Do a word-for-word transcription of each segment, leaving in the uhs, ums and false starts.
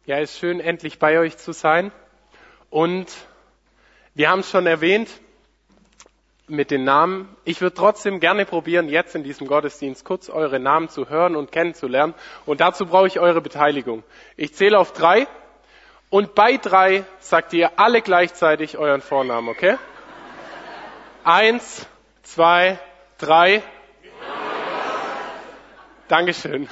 Ja, ist schön, endlich bei euch zu sein. Und wir haben es schon erwähnt mit den Namen. Ich würde trotzdem gerne probieren, jetzt in diesem Gottesdienst kurz eure Namen zu hören und kennenzulernen. Und dazu brauche ich eure Beteiligung. Ich zähle auf drei und bei drei sagt ihr alle gleichzeitig euren Vornamen, okay? Eins, zwei, drei. Dankeschön.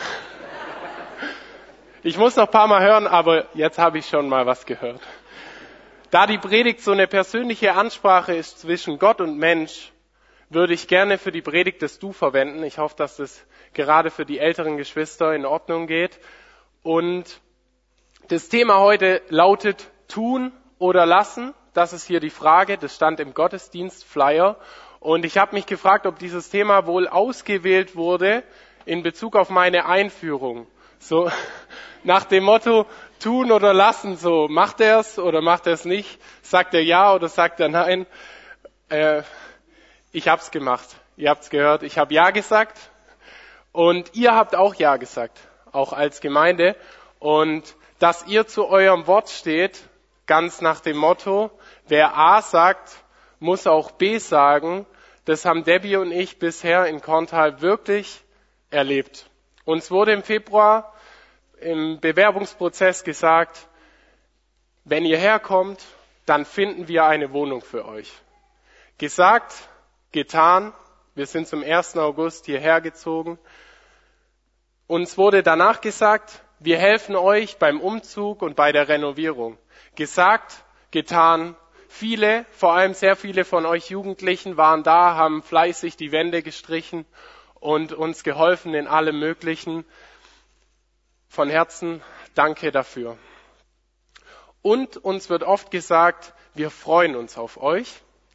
Ich muss noch ein paar Mal hören, aber jetzt habe ich schon mal was gehört. Da die Predigt so eine persönliche Ansprache ist zwischen Gott und Mensch, würde ich gerne für die Predigt das Du verwenden. Ich hoffe, dass das gerade für die älteren Geschwister in Ordnung geht. Und das Thema heute lautet Tun oder Lassen. Das ist hier die Frage. Das stand im Gottesdienstflyer. Und ich habe mich gefragt, ob dieses Thema wohl ausgewählt wurde in Bezug auf meine Einführung. So nach dem Motto, tun oder lassen, so macht er es oder macht er es nicht, sagt er ja oder sagt er nein. Äh, ich habe es gemacht, ihr habt es gehört, ich habe ja gesagt und ihr habt auch ja gesagt, auch als Gemeinde. Und dass ihr zu eurem Wort steht, ganz nach dem Motto, wer A sagt, muss auch B sagen, das haben Debbie und ich bisher in Korntal wirklich erlebt. Uns wurde im Februar im Bewerbungsprozess gesagt, wenn ihr herkommt, dann finden wir eine Wohnung für euch. Gesagt, getan, wir sind zum ersten August hierher gezogen. Uns wurde danach gesagt, wir helfen euch beim Umzug und bei der Renovierung. Gesagt, getan, viele, vor allem sehr viele von euch Jugendlichen waren da, haben fleißig die Wände gestrichen und uns geholfen in allem Möglichen. Von Herzen danke dafür. Und uns wird oft gesagt, wir freuen uns auf euch.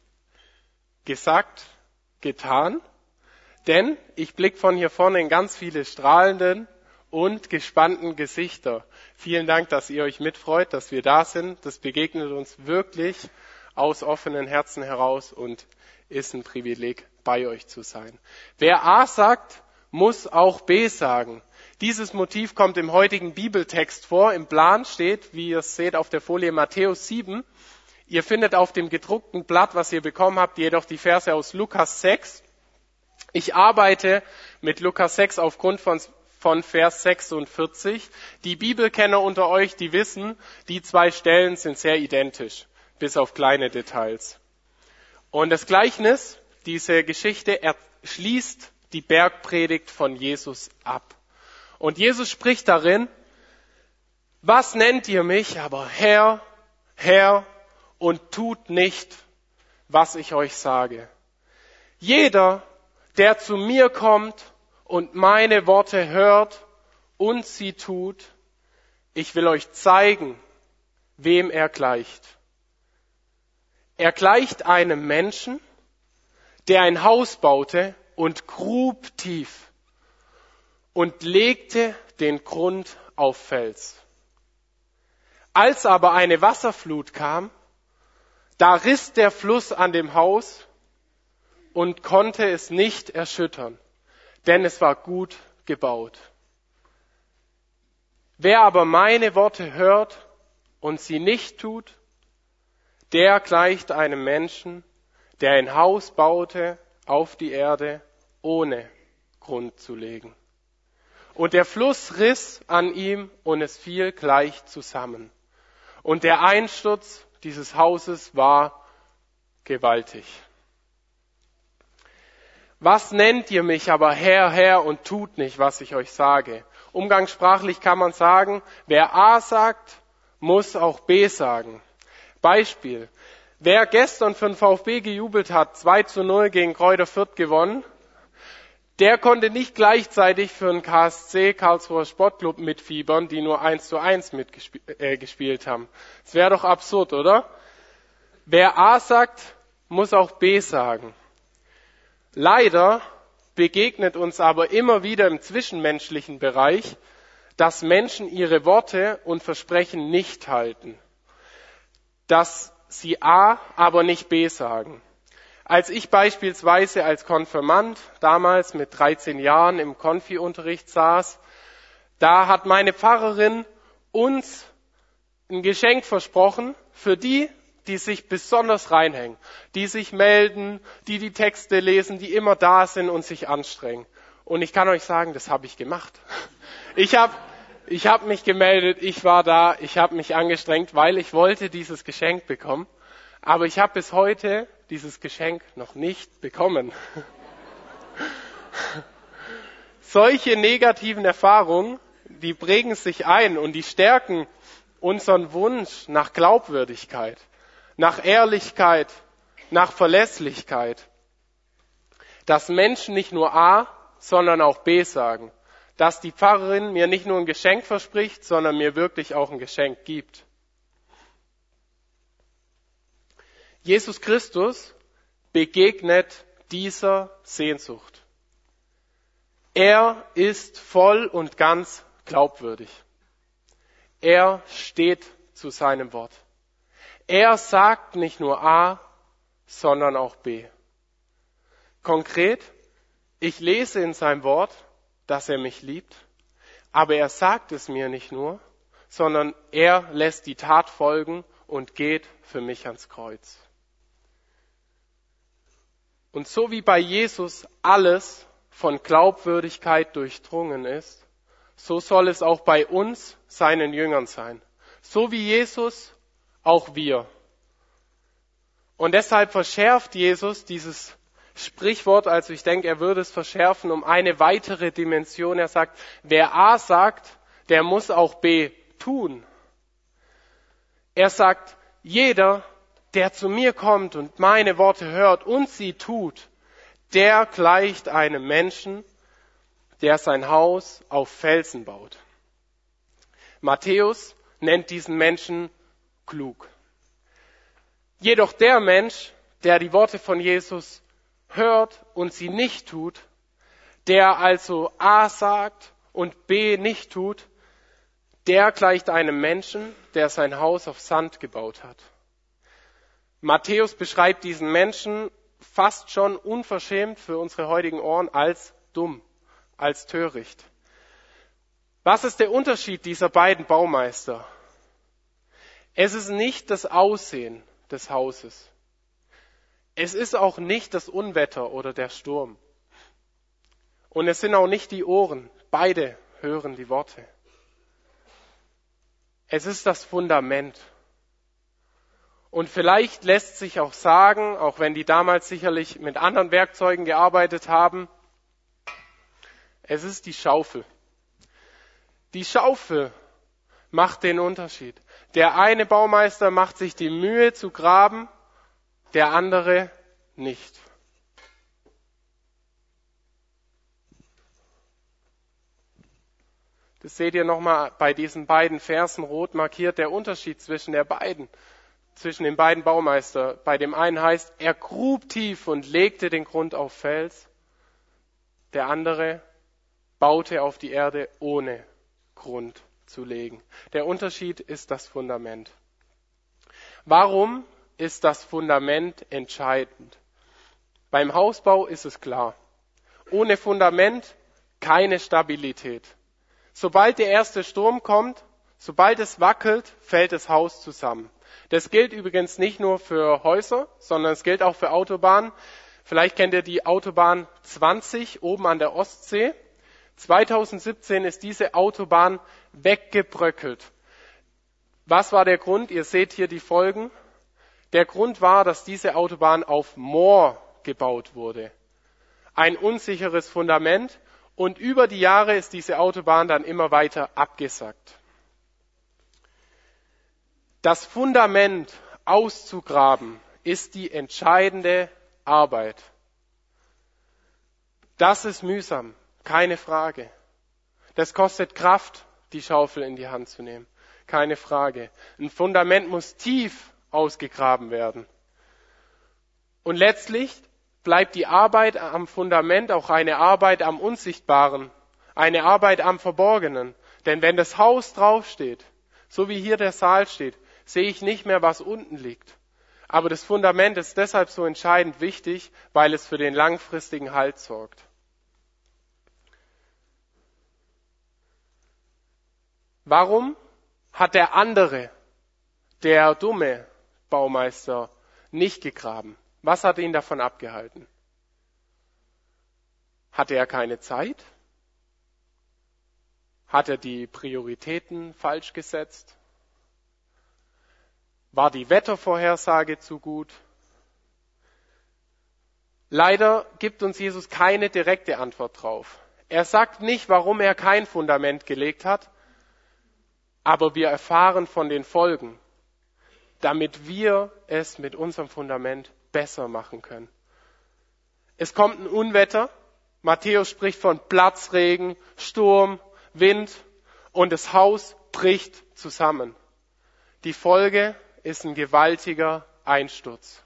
Gesagt, getan. Denn ich blicke von hier vorne in ganz viele strahlenden und gespannten Gesichter. Vielen Dank, dass ihr euch mitfreut, dass wir da sind. Das begegnet uns wirklich aus offenen Herzen heraus und ist ein Privileg, bei euch zu sein. Wer A sagt, muss auch B sagen. Dieses Motiv kommt im heutigen Bibeltext vor. Im Plan steht, wie ihr es seht auf der Folie, Matthäus sieben. Ihr findet auf dem gedruckten Blatt, was ihr bekommen habt, jedoch die Verse aus Lukas sechs. Ich arbeite mit Lukas sechs aufgrund von, von Vers sechsundvierzig. Die Bibelkenner unter euch, die wissen, die zwei Stellen sind sehr identisch, bis auf kleine Details. Und das Gleichnis, diese Geschichte, schließt die Bergpredigt von Jesus ab. Und Jesus spricht darin, was nennt ihr mich aber Herr, Herr und tut nicht, was ich euch sage. Jeder, der zu mir kommt und meine Worte hört und sie tut, ich will euch zeigen, wem er gleicht. Er gleicht einem Menschen, der ein Haus baute und grub tief und legte den Grund auf Fels. Als aber eine Wasserflut kam, da riss der Fluss an dem Haus und konnte es nicht erschüttern, denn es war gut gebaut. Wer aber meine Worte hört und sie nicht tut, der gleicht einem Menschen, der ein Haus baute auf die Erde, ohne Grund zu legen. Und der Fluss riss an ihm und es fiel gleich zusammen. Und der Einsturz dieses Hauses war gewaltig. Was nennt ihr mich aber Herr, Herr und tut nicht, was ich euch sage? Umgangssprachlich kann man sagen, wer A sagt, muss auch B sagen. Beispiel. Wer gestern für den VfB gejubelt hat, zwei zu null gegen Greuther Fürth gewonnen, der konnte nicht gleichzeitig für den K S C, Karlsruher Sportclub, mitfiebern, die nur eins zu eins mitgespielt haben. Das wäre doch absurd, oder? Wer A sagt, muss auch B sagen. Leider begegnet uns aber immer wieder im zwischenmenschlichen Bereich, dass Menschen ihre Worte und Versprechen nicht halten. Dass sie A, aber nicht B sagen. Als ich beispielsweise als Konfirmand damals mit dreizehn Jahren im Konfi-Unterricht saß, da hat meine Pfarrerin uns ein Geschenk versprochen für die, die sich besonders reinhängen, die sich melden, die die Texte lesen, die immer da sind und sich anstrengen. Und ich kann euch sagen, das habe ich gemacht. Ich habe ich hab mich gemeldet, ich war da, ich habe mich angestrengt, weil ich wollte dieses Geschenk bekommen. Aber ich habe bis heute dieses Geschenk noch nicht bekommen. Solche negativen Erfahrungen, die prägen sich ein und die stärken unseren Wunsch nach Glaubwürdigkeit, nach Ehrlichkeit, nach Verlässlichkeit. Dass Menschen nicht nur A, sondern auch B sagen. Dass die Pfarrerin mir nicht nur ein Geschenk verspricht, sondern mir wirklich auch ein Geschenk gibt. Jesus Christus begegnet dieser Sehnsucht. Er ist voll und ganz glaubwürdig. Er steht zu seinem Wort. Er sagt nicht nur A, sondern auch B. Konkret, ich lese in seinem Wort, dass er mich liebt, aber er sagt es mir nicht nur, sondern er lässt die Tat folgen und geht für mich ans Kreuz. Und so wie bei Jesus alles von Glaubwürdigkeit durchdrungen ist, so soll es auch bei uns, seinen Jüngern, sein. So wie Jesus, auch wir. Und deshalb verschärft Jesus dieses Sprichwort, also ich denke, er würde es verschärfen um eine weitere Dimension. Er sagt, wer A sagt, der muss auch B tun. Er sagt, jeder, der zu mir kommt und meine Worte hört und sie tut, der gleicht einem Menschen, der sein Haus auf Felsen baut. Matthäus nennt diesen Menschen klug. Jedoch der Mensch, der die Worte von Jesus hört und sie nicht tut, der also A sagt und B nicht tut, der gleicht einem Menschen, der sein Haus auf Sand gebaut hat. Matthäus beschreibt diesen Menschen fast schon unverschämt für unsere heutigen Ohren als dumm, als töricht. Was ist der Unterschied dieser beiden Baumeister? Es ist nicht das Aussehen des Hauses. Es ist auch nicht das Unwetter oder der Sturm. Und es sind auch nicht die Ohren. Beide hören die Worte. Es ist das Fundament. Und vielleicht lässt sich auch sagen, auch wenn die damals sicherlich mit anderen Werkzeugen gearbeitet haben, es ist die Schaufel. Die Schaufel macht den Unterschied. Der eine Baumeister macht sich die Mühe zu graben, der andere nicht. Das seht ihr nochmal bei diesen beiden Versen rot markiert, der Unterschied zwischen der beiden, zwischen den beiden Baumeister. Bei dem einen heißt, er grub tief und legte den Grund auf Fels. Der andere baute auf die Erde, ohne Grund zu legen. Der Unterschied ist das Fundament. Warum ist das Fundament entscheidend? Beim Hausbau ist es klar. Ohne Fundament keine Stabilität. Sobald der erste Sturm kommt, sobald es wackelt, fällt das Haus zusammen. Das gilt übrigens nicht nur für Häuser, sondern es gilt auch für Autobahnen. Vielleicht kennt ihr die Autobahn zwanzig oben an der Ostsee. zweitausendsiebzehn ist diese Autobahn weggebröckelt. Was war der Grund? Ihr seht hier die Folgen. Der Grund war, dass diese Autobahn auf Moor gebaut wurde. Ein unsicheres Fundament. Und über die Jahre ist diese Autobahn dann immer weiter abgesackt. Das Fundament auszugraben ist die entscheidende Arbeit. Das ist mühsam, keine Frage. Das kostet Kraft, die Schaufel in die Hand zu nehmen, keine Frage. Ein Fundament muss tief ausgegraben werden. Und letztlich bleibt die Arbeit am Fundament auch eine Arbeit am Unsichtbaren, eine Arbeit am Verborgenen. Denn wenn das Haus draufsteht, so wie hier der Saal steht, sehe ich nicht mehr, was unten liegt. Aber das Fundament ist deshalb so entscheidend wichtig, weil es für den langfristigen Halt sorgt. Warum hat der andere der dumme Baumeister nicht gegraben? Was hat ihn davon abgehalten? Hatte er keine Zeit? Hat er die Prioritäten falsch gesetzt? War die Wettervorhersage zu gut? Leider gibt uns Jesus keine direkte Antwort drauf. Er sagt nicht, warum er kein Fundament gelegt hat, aber wir erfahren von den Folgen, damit wir es mit unserem Fundament besser machen können. Es kommt ein Unwetter. Matthäus spricht von Platzregen, Sturm, Wind und das Haus bricht zusammen. Die Folge ist ein gewaltiger Einsturz.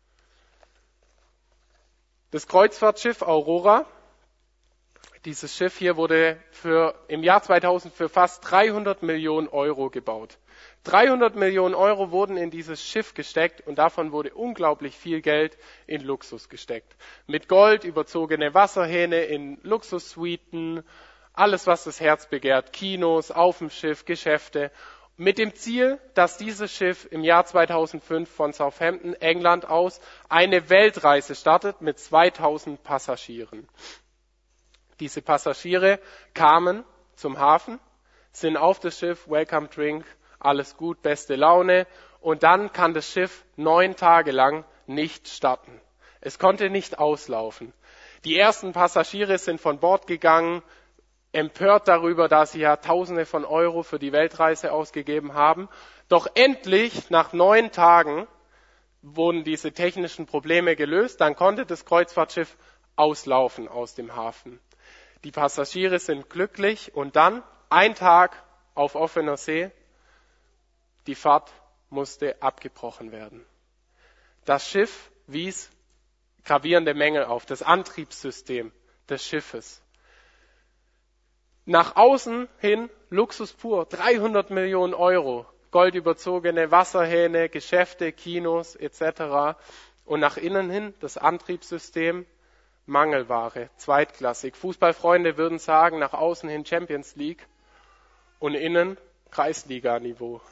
Das Kreuzfahrtschiff Aurora, dieses Schiff hier wurde für, im Jahr zweitausend für fast dreihundert Millionen Euro gebaut. dreihundert Millionen Euro wurden in dieses Schiff gesteckt und davon wurde unglaublich viel Geld in Luxus gesteckt. Mit Gold überzogene Wasserhähne in Luxussuiten, alles was das Herz begehrt, Kinos, auf dem Schiff, Geschäfte. Mit dem Ziel, dass dieses Schiff im Jahr zweitausendfünf von Southampton, England aus eine Weltreise startet mit zweitausend Passagieren. Diese Passagiere kamen zum Hafen, sind auf das Schiff, Welcome Drink, alles gut, beste Laune. Und dann kann das Schiff neun Tage lang nicht starten. Es konnte nicht auslaufen. Die ersten Passagiere sind von Bord gegangen, empört darüber, dass sie ja Tausende von Euro für die Weltreise ausgegeben haben. Doch endlich, nach neun Tagen, wurden diese technischen Probleme gelöst. Dann konnte das Kreuzfahrtschiff auslaufen aus dem Hafen. Die Passagiere sind glücklich und dann, ein Tag auf offener See, die Fahrt musste abgebrochen werden. Das Schiff wies gravierende Mängel auf, das Antriebssystem des Schiffes. Nach außen hin Luxus pur, dreihundert Millionen Euro, goldüberzogene Wasserhähne, Geschäfte, Kinos et cetera. Und nach innen hin das Antriebssystem, Mangelware, zweitklassig. Fußballfreunde würden sagen, nach außen hin Champions League und innen Kreisliga-Niveau.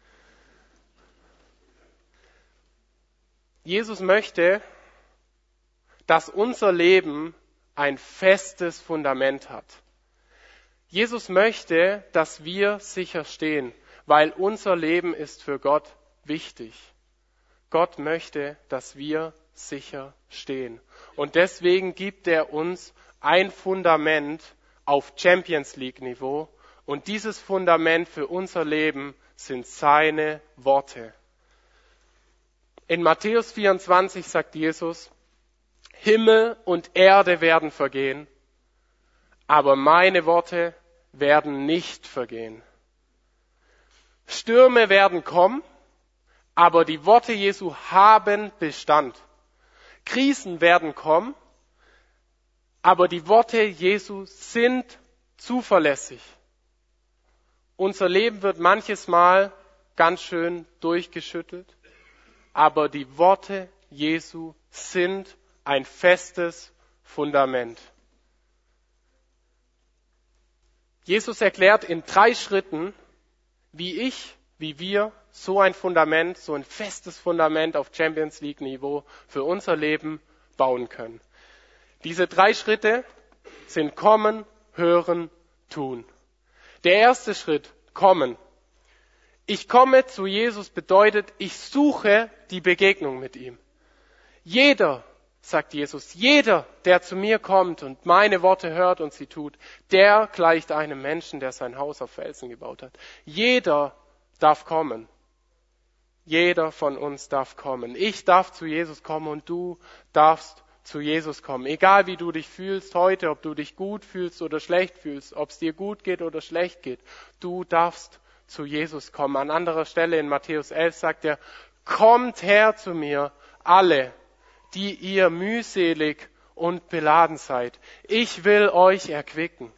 Jesus möchte, dass unser Leben ein festes Fundament hat. Jesus möchte, dass wir sicher stehen, weil unser Leben ist für Gott wichtig. Gott möchte, dass wir sicher stehen. Und deswegen gibt er uns ein Fundament auf Champions League Niveau. Und dieses Fundament für unser Leben sind seine Worte. In Matthäus vierundzwanzig sagt Jesus, Himmel und Erde werden vergehen, aber meine Worte werden nicht vergehen. Stürme werden kommen, aber die Worte Jesu haben Bestand. Krisen werden kommen, aber die Worte Jesu sind zuverlässig. Unser Leben wird manches Mal ganz schön durchgeschüttelt, aber die Worte Jesu sind ein festes Fundament. Jesus erklärt in drei Schritten, wie ich, wie wir so ein Fundament, so ein festes Fundament auf Champions League Niveau für unser Leben bauen können. Diese drei Schritte sind kommen, hören, tun. Der erste Schritt, kommen. Ich komme zu Jesus bedeutet, ich suche die Begegnung mit ihm. Jeder, sagt Jesus, jeder, der zu mir kommt und meine Worte hört und sie tut, der gleicht einem Menschen, der sein Haus auf Felsen gebaut hat. Jeder darf kommen. Jeder von uns darf kommen. Ich darf zu Jesus kommen und du darfst zu Jesus kommen. Egal wie du dich fühlst heute, ob du dich gut fühlst oder schlecht fühlst, ob es dir gut geht oder schlecht geht, du darfst zu Jesus kommen. An anderer Stelle in Matthäus elf sagt er, kommt her zu mir, alle, die ihr mühselig und beladen seid. Ich will euch erquicken.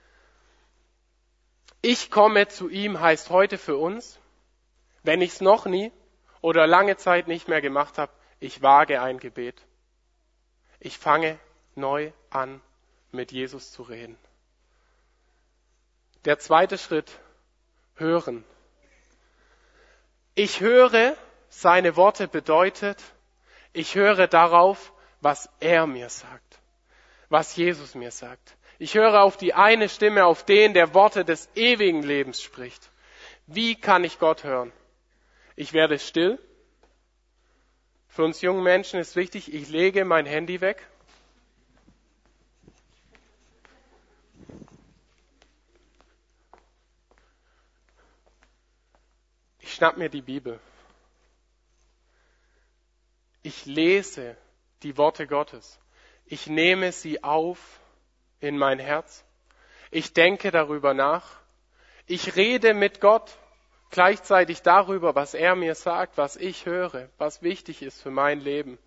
Ich komme zu ihm heißt heute für uns, wenn ich es noch nie oder lange Zeit nicht mehr gemacht habe, ich wage ein Gebet. Ich fange neu an, mit Jesus zu reden. Der zweite Schritt, hören. Ich höre seine Worte bedeutet, ich höre darauf, was er mir sagt, was Jesus mir sagt. Ich höre auf die eine Stimme, auf den, der Worte des ewigen Lebens spricht. Wie kann ich Gott hören? Ich werde still. Für uns jungen Menschen ist wichtig, ich lege mein Handy weg. Ich schnapp mir die Bibel. Ich lese die Worte Gottes. Ich nehme sie auf in mein Herz. Ich denke darüber nach. Ich rede mit Gott gleichzeitig darüber, was er mir sagt, was ich höre, was wichtig ist für mein Leben.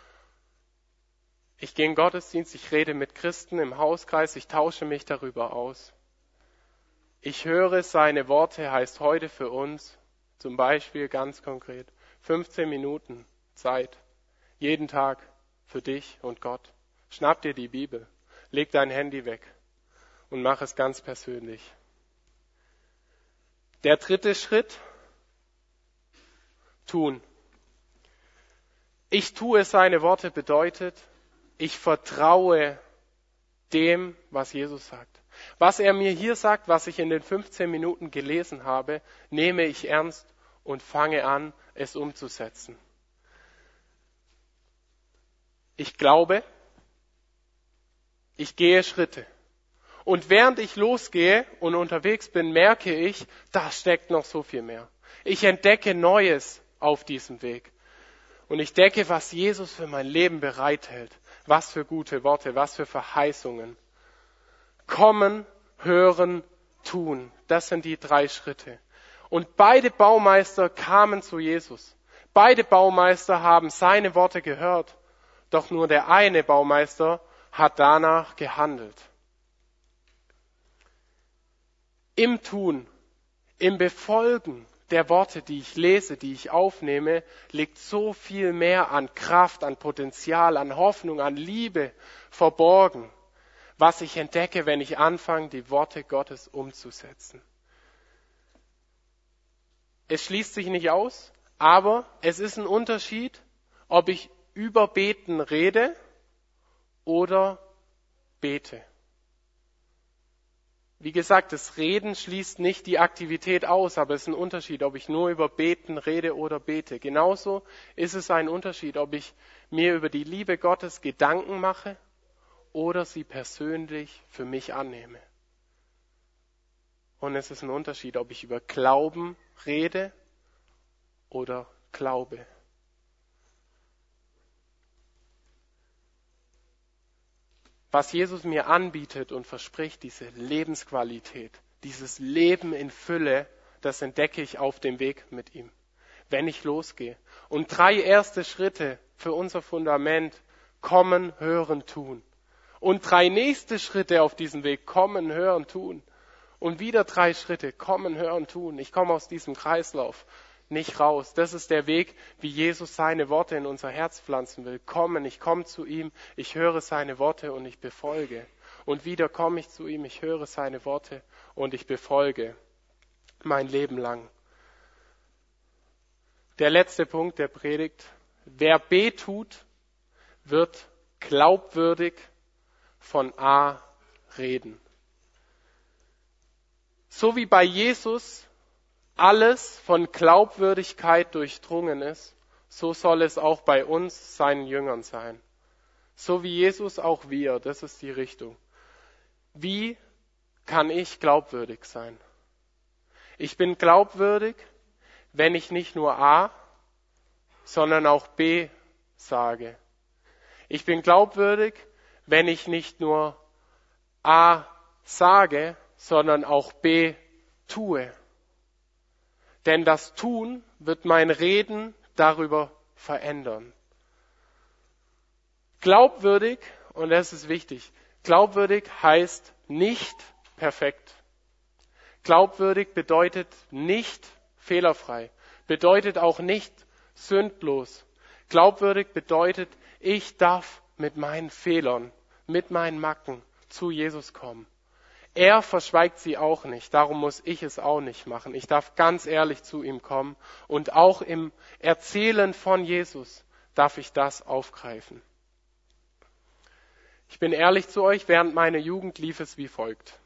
Ich gehe in den Gottesdienst, ich rede mit Christen im Hauskreis, ich tausche mich darüber aus. Ich höre seine Worte, heißt heute für uns, zum Beispiel ganz konkret, fünfzehn Minuten Zeit, jeden Tag für dich und Gott. Schnapp dir die Bibel, leg dein Handy weg und mach es ganz persönlich. Der dritte Schritt, tun. Ich tue seine Worte bedeutet, ich vertraue dem, was Jesus sagt. Was er mir hier sagt, was ich in den fünfzehn Minuten gelesen habe, nehme ich ernst und fange an, es umzusetzen. Ich glaube, ich gehe Schritte. Und während ich losgehe und unterwegs bin, merke ich, da steckt noch so viel mehr. Ich entdecke Neues auf diesem Weg. Und ich denke, was Jesus für mein Leben bereithält. Was für gute Worte, was für Verheißungen. Kommen, hören, tun. Das sind die drei Schritte. Und beide Baumeister kamen zu Jesus. Beide Baumeister haben seine Worte gehört. Doch nur der eine Baumeister hat danach gehandelt. Im Tun, im Befolgen der Worte, die ich lese, die ich aufnehme, liegt so viel mehr an Kraft, an Potenzial, an Hoffnung, an Liebe verborgen, was ich entdecke, wenn ich anfange, die Worte Gottes umzusetzen. Es schließt sich nicht aus, aber es ist ein Unterschied, ob ich über Beten rede oder bete. Wie gesagt, das Reden schließt nicht die Aktivität aus, aber es ist ein Unterschied, ob ich nur über Beten rede oder bete. Genauso ist es ein Unterschied, ob ich mir über die Liebe Gottes Gedanken mache oder sie persönlich für mich annehme. Und es ist ein Unterschied, ob ich über Glauben rede oder glaube. Was Jesus mir anbietet und verspricht, diese Lebensqualität, dieses Leben in Fülle, das entdecke ich auf dem Weg mit ihm, wenn ich losgehe. Und drei erste Schritte für unser Fundament, kommen, hören, tun. Und drei nächste Schritte auf diesem Weg, kommen, hören, tun. Und wieder drei Schritte, kommen, hören, tun. Ich komme aus diesem Kreislauf nicht raus. Das ist der Weg, wie Jesus seine Worte in unser Herz pflanzen will. Kommen, ich komme zu ihm, ich höre seine Worte und ich befolge. Und wieder komme ich zu ihm, ich höre seine Worte und ich befolge mein Leben lang. Der letzte Punkt der Predigt. Wer B tut, wird glaubwürdig von A reden. So wie bei Jesus alles von Glaubwürdigkeit durchdrungen ist, so soll es auch bei uns, seinen Jüngern, sein. So wie Jesus, auch wir. Das ist die Richtung. Wie kann ich glaubwürdig sein? Ich bin glaubwürdig, wenn ich nicht nur A, sondern auch B sage. Ich bin glaubwürdig, wenn ich nicht nur A sage, sondern auch B tue. Denn das Tun wird mein Reden darüber verändern. Glaubwürdig, und das ist wichtig, glaubwürdig heißt nicht perfekt. Glaubwürdig bedeutet nicht fehlerfrei, bedeutet auch nicht sündlos. Glaubwürdig bedeutet, ich darf mit meinen Fehlern, mit meinen Macken zu Jesus kommen. Er verschweigt sie auch nicht, darum muss ich es auch nicht machen. Ich darf ganz ehrlich zu ihm kommen und auch im Erzählen von Jesus darf ich das aufgreifen. Ich bin ehrlich zu euch, während meiner Jugend lief es wie folgt.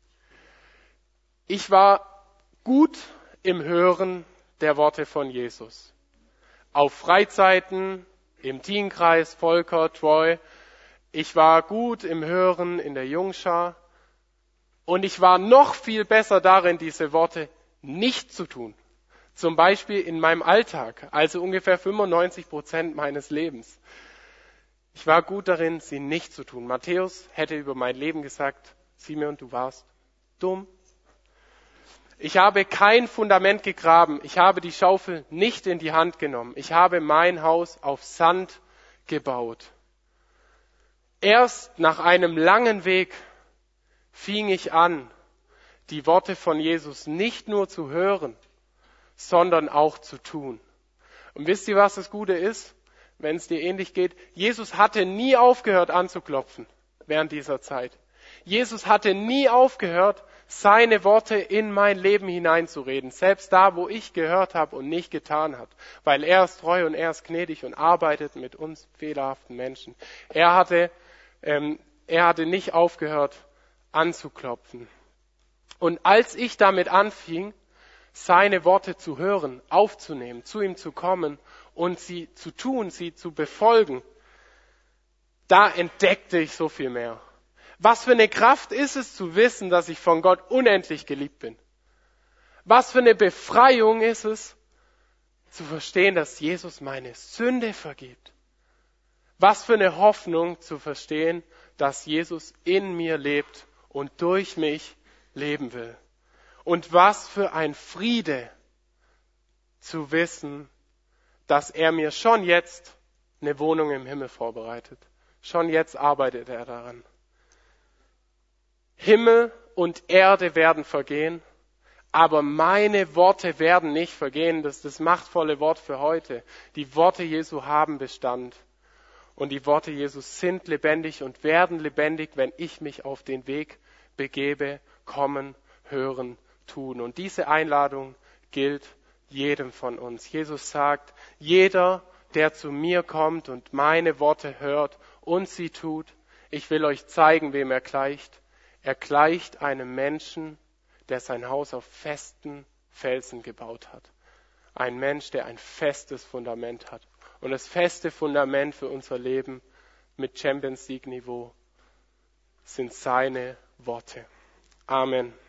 Ich war gut im Hören der Worte von Jesus. Auf Freizeiten, im Teenkreis, Volker, Troy. Ich war gut im Hören in der Jungschar. Und ich war noch viel besser darin, diese Worte nicht zu tun. Zum Beispiel in meinem Alltag, also ungefähr fünfundneunzig Prozent meines Lebens. Ich war gut darin, sie nicht zu tun. Matthäus hätte über mein Leben gesagt, Simeon, du warst dumm. Ich habe kein Fundament gegraben. Ich habe die Schaufel nicht in die Hand genommen. Ich habe mein Haus auf Sand gebaut. Erst nach einem langen Weg fing ich an, die Worte von Jesus nicht nur zu hören, sondern auch zu tun. Und wisst ihr, was das Gute ist, wenn es dir ähnlich geht? Jesus hatte nie aufgehört anzuklopfen während dieser Zeit. Jesus hatte nie aufgehört, seine Worte in mein Leben hineinzureden, selbst da, wo ich gehört habe und nicht getan habe, weil er ist treu und er ist gnädig und arbeitet mit uns fehlerhaften Menschen. Er hatte, ähm, er hatte nicht aufgehört anzuklopfen. Und als ich damit anfing, seine Worte zu hören, aufzunehmen, zu ihm zu kommen und sie zu tun, sie zu befolgen, da entdeckte ich so viel mehr. Was für eine Kraft ist es zu wissen, dass ich von Gott unendlich geliebt bin? Was für eine Befreiung ist es, zu verstehen, dass Jesus meine Sünde vergibt? Was für eine Hoffnung zu verstehen, dass Jesus in mir lebt und durch mich leben will? Und was für ein Friede zu wissen, dass er mir schon jetzt eine Wohnung im Himmel vorbereitet. Schon jetzt arbeitet er daran. Himmel und Erde werden vergehen, aber meine Worte werden nicht vergehen. Das ist das machtvolle Wort für heute. Die Worte Jesu haben Bestand. Und die Worte Jesus sind lebendig und werden lebendig, wenn ich mich auf den Weg begebe, kommen, hören, tun. Und diese Einladung gilt jedem von uns. Jesus sagt, jeder, der zu mir kommt und meine Worte hört und sie tut, ich will euch zeigen, wem er gleicht. Er gleicht einem Menschen, der sein Haus auf festen Felsen gebaut hat. Ein Mensch, der ein festes Fundament hat. Und das feste Fundament für unser Leben mit Champions League Niveau sind seine Worte. Amen.